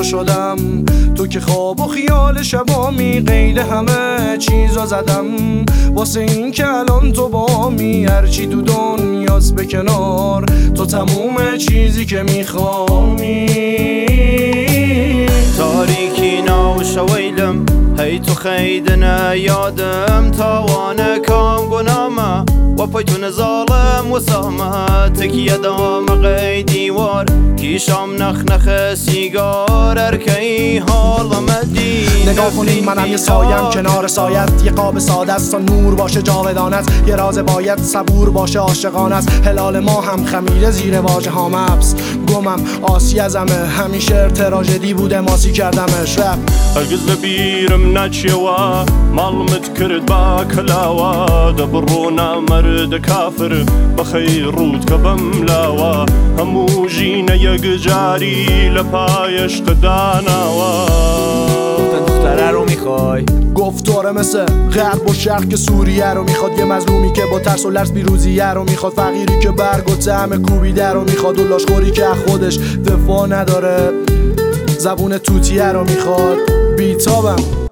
شدم. تو که خواب و خیال شبامی قید همه چیزا زدم، واسه این که الان تو بامی هرچی تو دنیاست به کنار، تو تموم چیزی که میخوامی. تاریکی ناوش ویلم هی تو خیدنا یادم، تاوانه کام گنامه و پیتون ظالم و سامه، تکیه دام قیدی وار کیشام نخ سیگار ارکی حالم دی. نگاه کنین منم یه سایم کنار سایت، یه قاب ساده است تا نور باشه جاودانت، یه راز باید صبور باشه عاشقانه است، هلال ما هم خمیره زیر واژه ها مبس، گمم آسی ازمه همیشه تراژدی بوده ماسی کردمش رپ. هرگز لبیرم نچیوا مالمت کرد با کلاوا، دبرونا مرد کافر بخیر رود که بملاوا، همو جینه یک جاری لپایش قداناوا. دختره رو میخوای؟ گفتاره مثل غرب و شرق که سوریه رو میخواد، یه مظلومی که با ترس و لرز پیروزیه رو میخواد، فقیری که برگ و طعم کوبیده رو میخواد، و لاشخوری که خودش دفاع نداره زبون توتیه رو میخواد. بیتابم